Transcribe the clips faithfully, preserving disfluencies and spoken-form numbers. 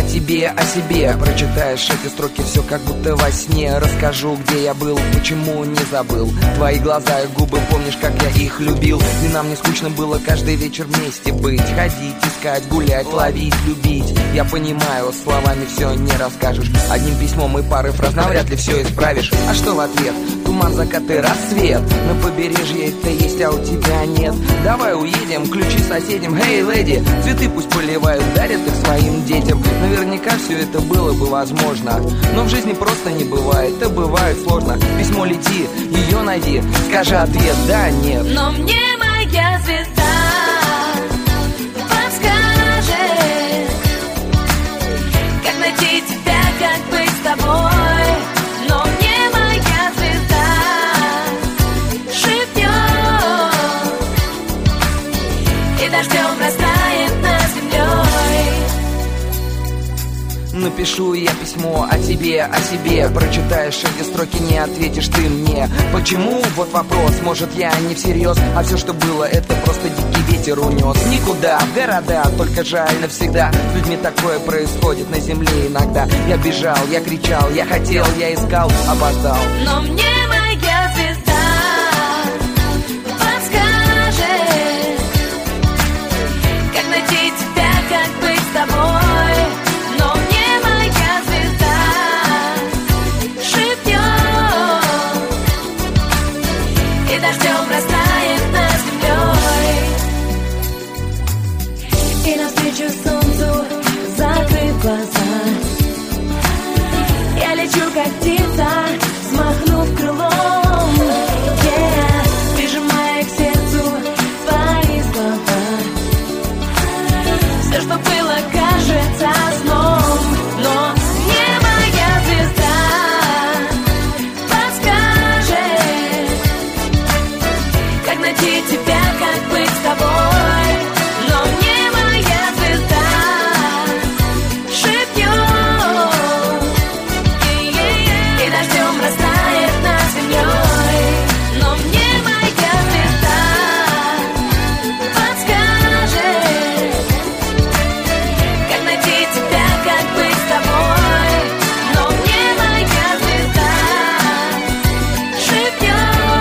тебе, о себе. Прочитаешь эти строки, все как будто во сне. Расскажу, где я был, почему не забыл. Твои глаза и губы, помнишь, как я их любил. И нам не скучно было каждый вечер вместе быть. Ходить, искать, гулять, ловить, любить. Я понимаю, словами все не расскажешь. Одним письмом и парой фраз навряд ли все исправишь. А что в ответ? Туман, закат и рассвет. На побережье это есть, а у тебя нет. Давай уедем, ключи соседям. Эй, леди, цветы пусть поливают, дарят их своим детям. Наверняка все это было бы возможно, но в жизни просто не бывает, это бывает сложно. Письмо лети, ее найди, скажи ответ, да, нет. Но мне моя звезда подскажет, как найти тебя, как быть с тобой. Но мне моя звезда шепнет, и дождем растает над землей. Напишу я письмо о тебе, о себе. Прочитаешь эти строки, не ответишь ты мне. Почему? Вот вопрос. Может, я не всерьез, а все, что было, это просто дикий ветер унес. Никуда, в города, только жаль навсегда. С людьми такое происходит на земле иногда. Я бежал, я кричал, я хотел, я искал, опоздал. Но мне моя звезда подскажет, как найти тебя, как быть с тобой. Дождем растает над землей, и навстречу солнцу, закрыв глаза, я лечу, как птица, взмахнув крылом, yeah, прижимая к сердцу твои слова. Все, что было, кажется сном, но мне моя звезда найти тебя, как быть с тобой. Но мне моя звезда шепнет, и дождем растает над землей. Но мне моя звезда подскажет, как найти тебя, как быть с тобой. Но мне моя звезда шепнет,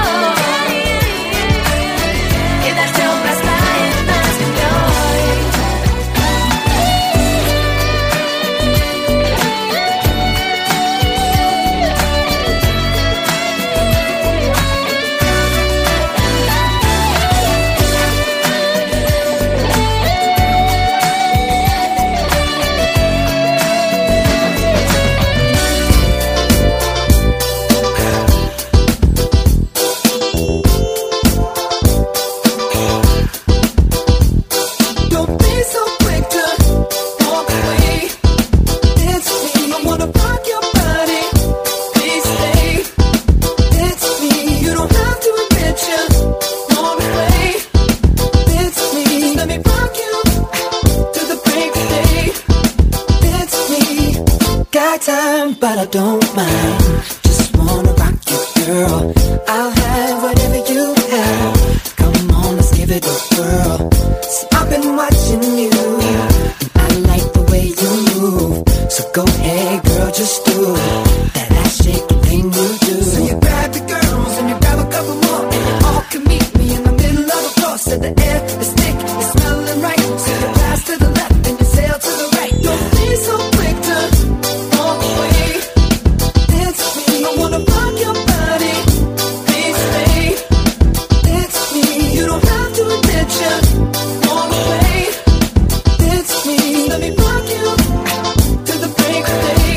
but I don't mind. Just wanna rock you, girl. I'll have whatever you have. Come on, let's give it a whirl. See, I've been watching you, and I like the way you move. So go ahead, girl, just do that ass shaking thing you do. So you grab your girls and you grab a couple more, and you all can meet me in the middle of the floor. So the air is thick, it's smelling right. So you pass to the left and you sail to the right. Don't be so quick to walk away. It's me, I wanna rock your body. Please stay. It's me, you don't have to admit you walk away. It's me, let me rock you to the break of day.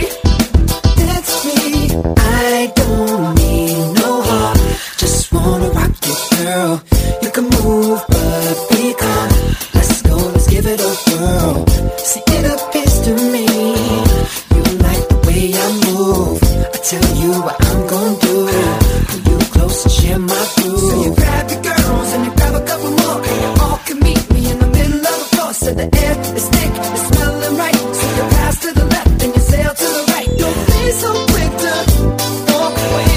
It's me, I don't need no heart, just wanna rock you, girl. You can move, but be calm. Let's go, let's give it a whirl. See, it appears to me you like the way I move. I tell you what I'm gonna do. Pull you close and share my groove. So you grab your girls and you grab a couple more, and you all can meet me in the middle of the floor. So the air is thick, it's smelling right. So you pass to the left and you sail to the right. Don't be so quick to walk away.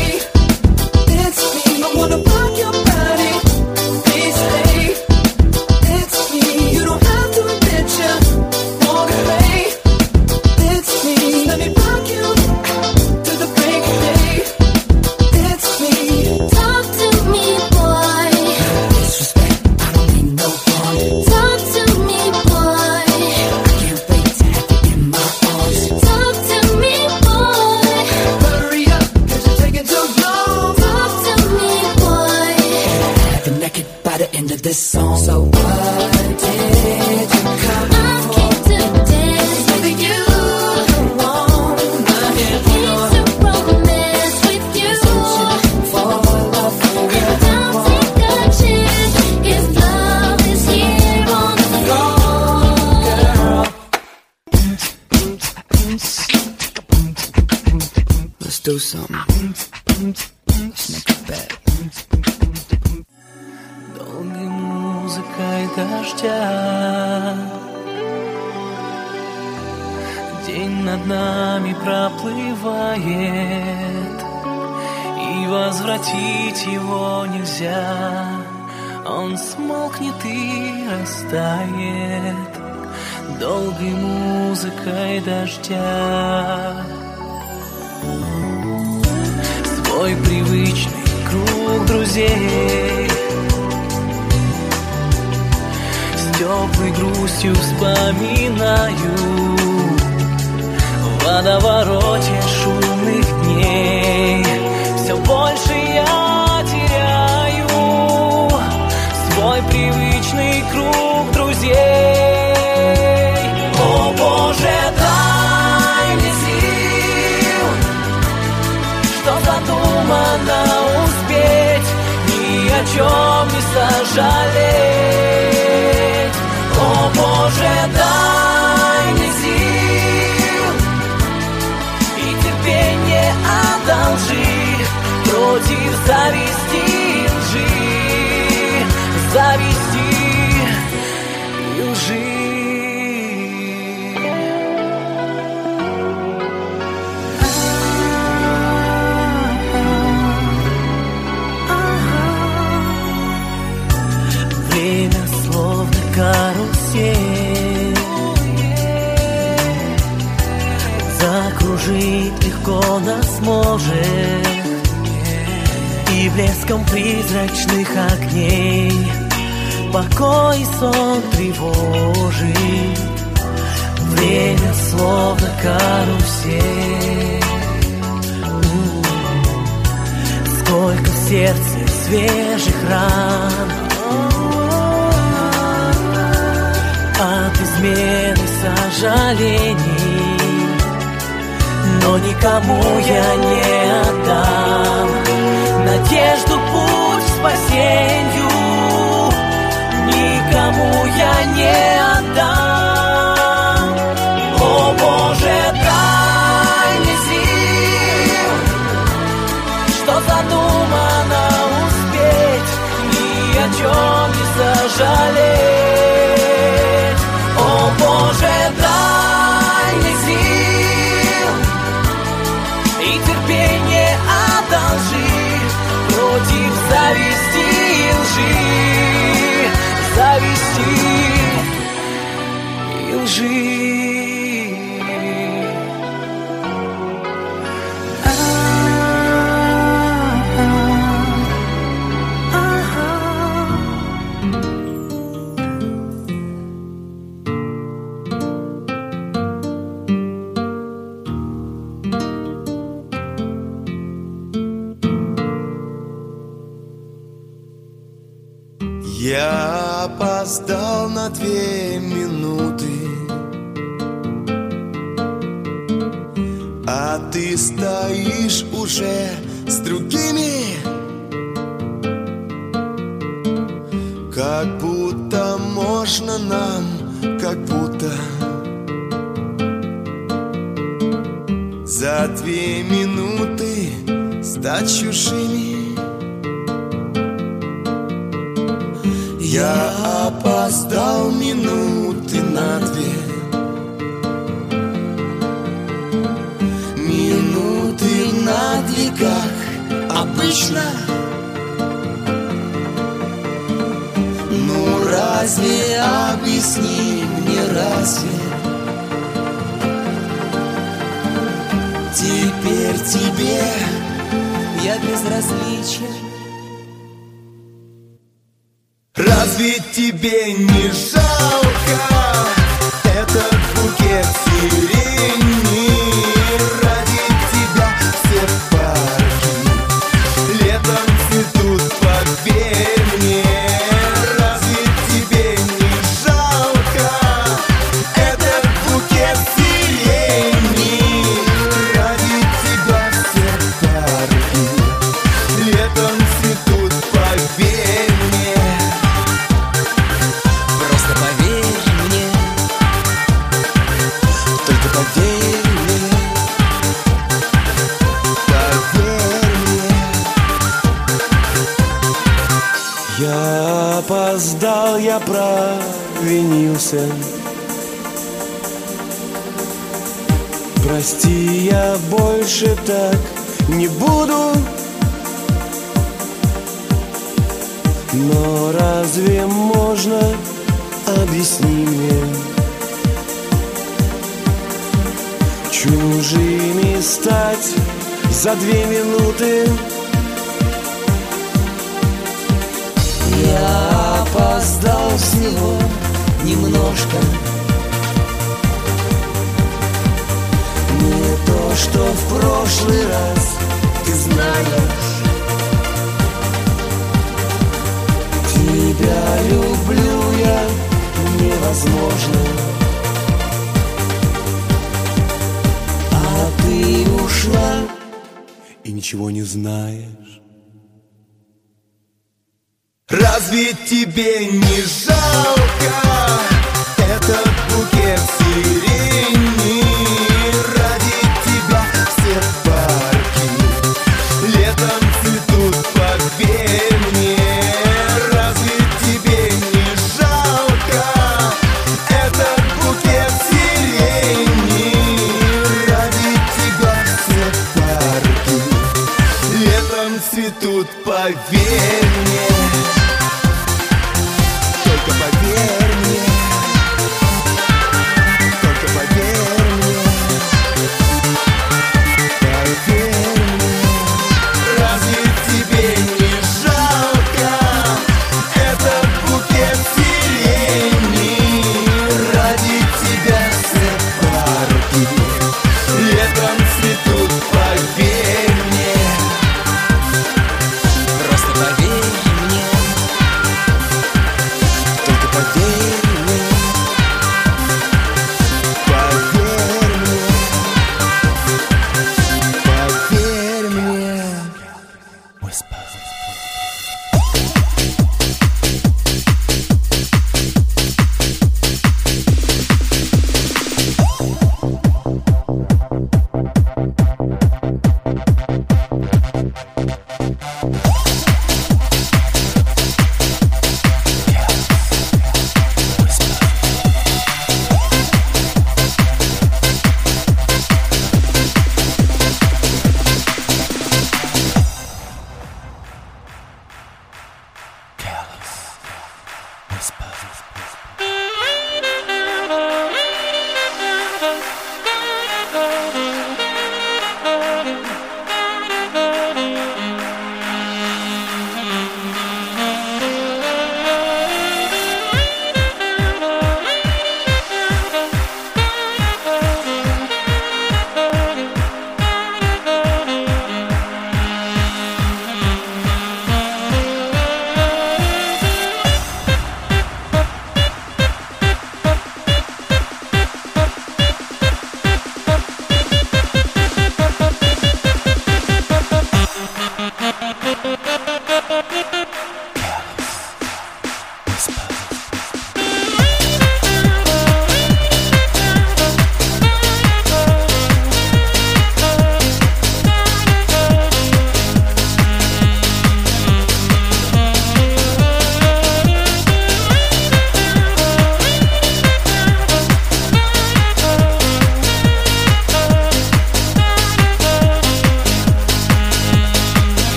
It's me, I wanna rock your body. Please stay. It's me, you don't have to admit you walk away. this song. So what did you come I came to dance with you. Come on, my Came to romance with you. for love for And I'll take a chance if love is here on the floor. Let's do something. Let's make it bad. Долгой музыкой дождя день над нами проплывает, и возвратить его нельзя. Он смолкнет и растает долгой музыкой дождя. Свой привычный круг друзей с теплой грустью вспоминаю в водовороте шумных дней. Все больше я теряю свой привычный круг друзей. О, Боже, дай мне сил, что задумано успеть, ни о чем не сожалеть. О, Боже, дай мне сил и терпение одолжи против зависти и лжи, зависти и лжи. Время словно карусель, закружить легко нас может, и блеском призрачных огней покой и сон тревожит. Время словно карусель. Сколько в сердце свежих ран от измены сожалений, но никому я не отдам надежду, путь к спасению. Никому я не отдам. О, Боже, дай мне сил, что задумано успеть, ни о чем не сожалеть. О, Боже, дай мне сил и терпение одолжи против зависти и лжи, зависти и лжи. Я опоздал на две минуты, а ты стоишь уже с другими, как будто можно нам, как будто за две минуты стать чужими. Я опоздал минуты на две, минуты на две, как обычно. Ну разве, объясни мне, разве теперь тебе я безразличен? Разве тебе не жалко этот букет сирени? Ради тебя все парки летом цветут, поверь мне. Разве Я опоздал, я провинился. Прости, я больше так не буду. Но разве можно, объясни мне, чужими стать за две минуты? Я опоздал всего немножко. Не то, что в прошлый раз, ты знаешь. Тебя люблю я невозможно. А ты ушла и ничего не знаешь. Разве тебе не жалко этот букет сирени? Ради тебя все парки летом цветут, поверь мне. Разве тебе не жалко этот букет сирени? Ради тебя все парки летом цветут, поверь мне. Только поверь мне, только поверь мне, поверь мне. Разве тебе не жалко этот букет сирени? Ради тебя все парки летом цветут, поверь мне. Просто поверь мне. Только поверь мне, поверь мне, поверь мне.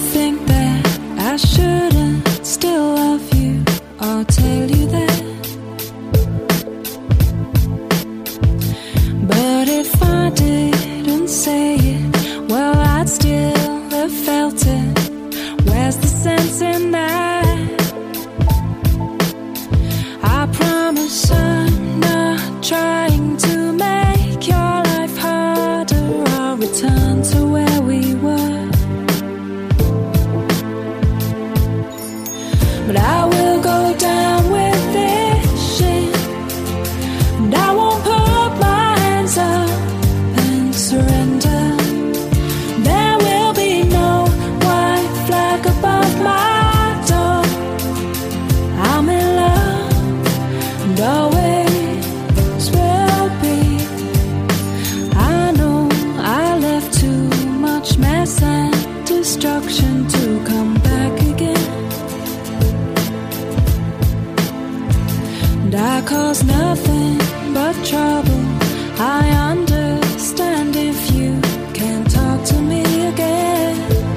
think that I shouldn't still love you or tell you that. But if I didn't say it, well, I'd still have felt it. Where's the sense in that? I promise I'm not trying to make your life harder. I'll return to where we were. But I will go down with this shit, and I won't put my hands up and surrender. There will be no white flag above my door. I'm in love and always will be. I know I left too much mess and destruction to come back again. And I cause nothing but trouble. I understand if you can't talk to me again.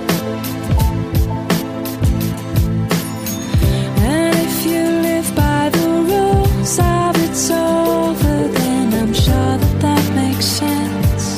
And if you live by the rules of it's over, then I'm sure that that makes sense.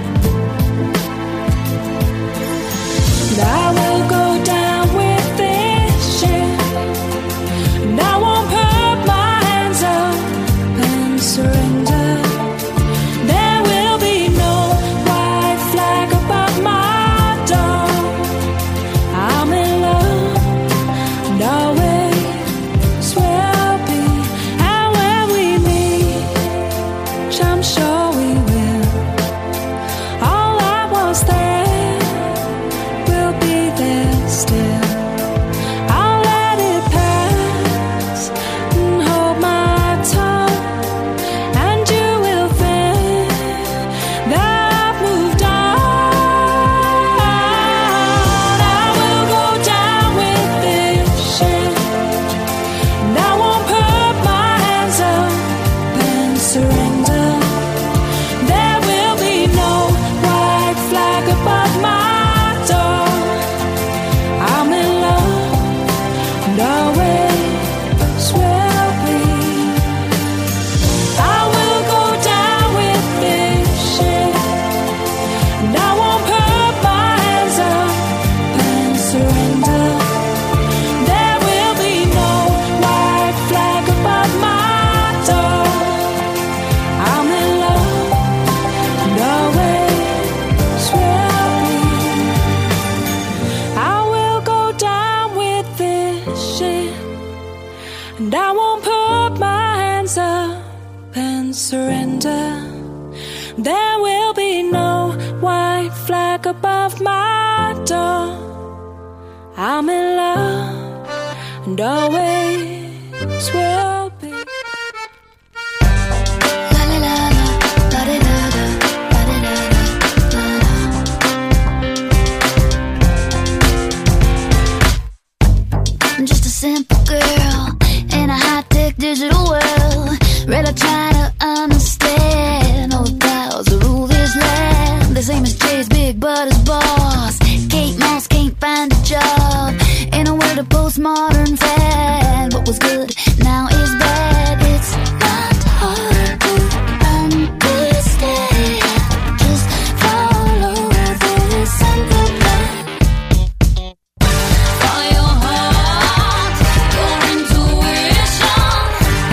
And I will go down with this shit, and I won't put my hands up and surrender. There will be no white flag above my door. I'm in love and always will be. And when we meet, which I'm sure we will, all I was there will be there still. I'll let it pass and hold my tongue, and you will think that I've moved on. I will go down with this shit, and I won't put my hands up and surrender. There will be no white flag above my door. I'm in love and always will be. I will go down with this shit, and I won't put my hands up and surrender. There will be no white flag above my door. I'm in love and always will be. I will go down with this shit, and I won't put my hands up and surrender. There will be no white flag above my door. I'm in love and always will be. I'm just a simple girl in a high-tech digital world. Really trying to understand all the powers that rule this land. The same as Jay's big but his boss. Kate Moss can't find a job in a world of postmodern fad. What was good now is bad. It's not hard to understand. Just follow this simple plan. Follow your heart, your intuition.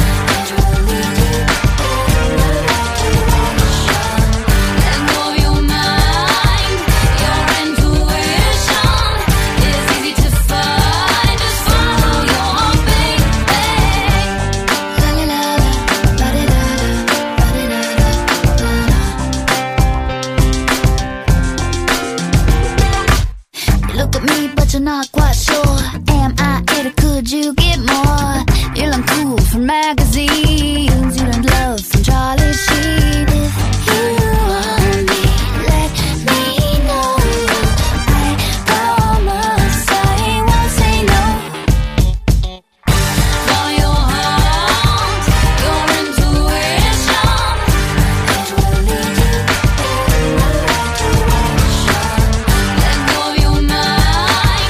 Let go of your mind, your intuition is easy to find. Just follow your heart, baby. La la la la, la la la la, la la la. You look at me, but you're not quite sure. Am I it or could you get more? You learn cool from magazines. You learned love from Charlie Sheen. If you want me, let me know. I promise I won't say no. Follow your heart, your intuition. Let go of your mind.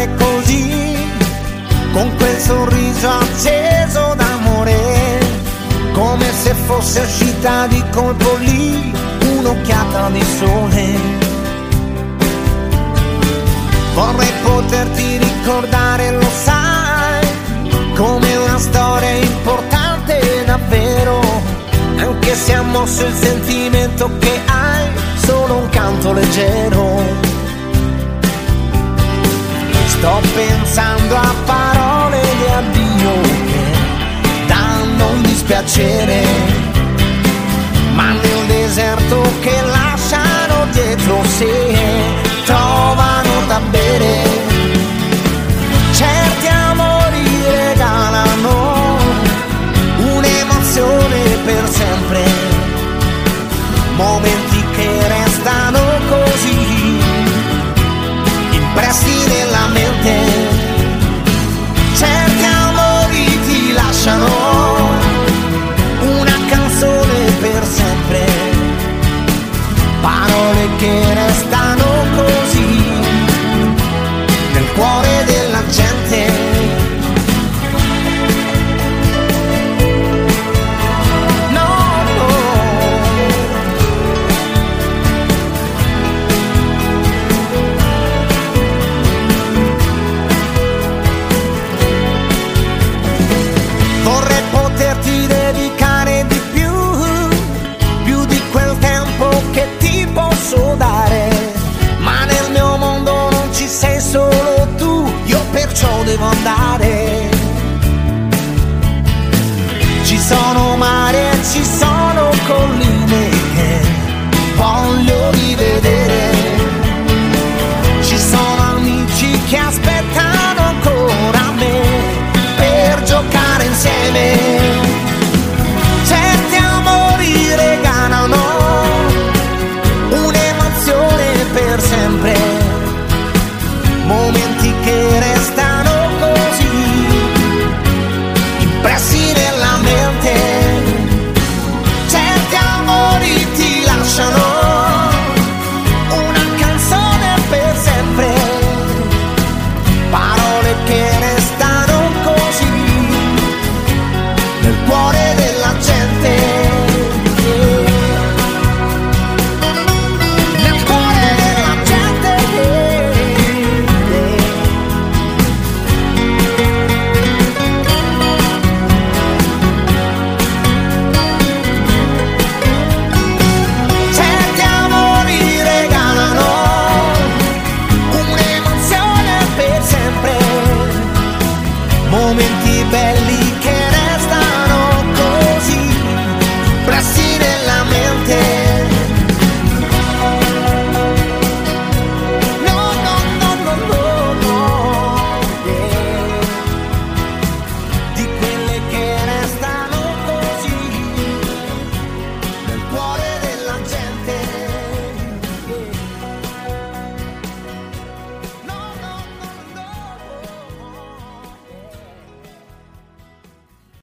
stare così, con quel sorriso acceso d'amore, come se fosse uscita di colpo lì un'occhiata di sole. Vorrei poterti ricordare, lo sai, come una storia importante davvero, anche se ha mosso il sentimento che hai, solo un canto leggero. Sto pensando a parole di addio che danno un dispiacere, ma nel deserto che lasciano dietro sé trovano da bere. Certi amori regalano un'emozione per sempre, momenti che restano così impressi nella mente. Certi amori ti lasciano una canzone per sempre, parole che restano